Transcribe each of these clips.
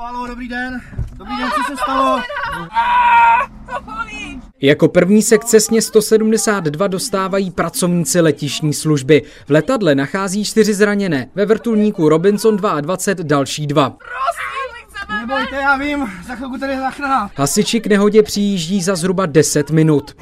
Haló, dobrý den, co se stalo? Jako první se k cestně 172 dostávají pracovníci letištní služby. V letadle nachází 4 zraněné, ve vrtulníku Robinson 22 další 2. Nebojte, já vím, za chvilku tady je záchrana. Hasiči k nehodě přijíždí za zhruba 10 minut.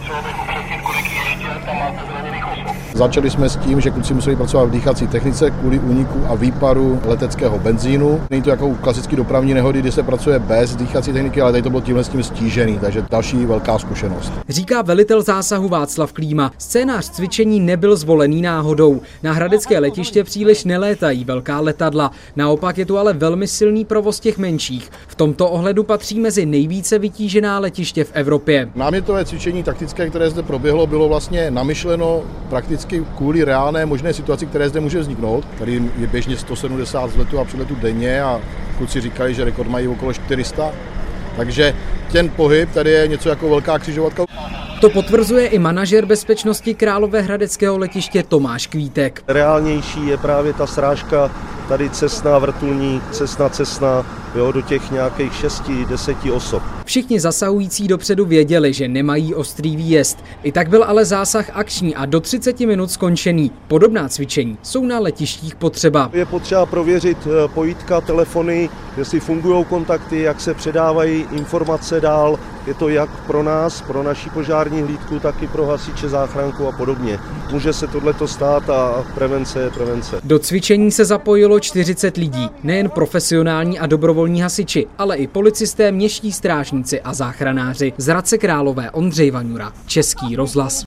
Začali jsme s tím, že kluci museli pracovat v dýchací technice kvůli úniku a výparu leteckého benzínu. Není to jako u klasické dopravní nehody, kdy se pracuje bez dýchací techniky, ale tady to bylo tímhle s tím stížený, takže další velká zkušenost. Říká velitel zásahu Václav Klíma. Scénář cvičení nebyl zvolený náhodou. Na hradecké letiště příliš nelétají velká letadla. Naopak je tu ale velmi silný provoz těch menších. V tomto ohledu patří mezi nejvíce vytížená letiště v Evropě. Námětové cvičení taktické, které zde proběhlo, bylo vlastně namyšleno prakticky kvůli reálné možné situaci, které zde může vzniknout. Tady je běžně 170 vzletů a přiletů denně a kluci říkají, že rekord mají okolo 400. Takže ten pohyb tady je něco jako velká křižovatka. To potvrzuje i manažer bezpečnosti královéhradeckého letiště Tomáš Kvítek. Reálnější je právě ta srážka tady Cessna, vrtulník, Cessna, do těch nějakých 6-10 osob. Všichni zasahující dopředu věděli, že nemají ostrý výjezd. I tak byl ale zásah akční a do 30 minut skončený. Podobná cvičení jsou na letištích potřeba. Je potřeba prověřit pojítka, telefony, jestli fungují kontakty, jak se předávají informace dál. Je to jak pro nás, pro naši požární hlídku, tak i pro hasiče, záchranku a podobně. Může se tohleto stát a prevence je prevence. Do cvičení se zapojilo 40 lidí, nejen profesionální a dobrovolní hasiči, ale i policisté, městští strážníci a záchranáři. Z Hradce Králové Ondřej Vaňura, Český rozhlas.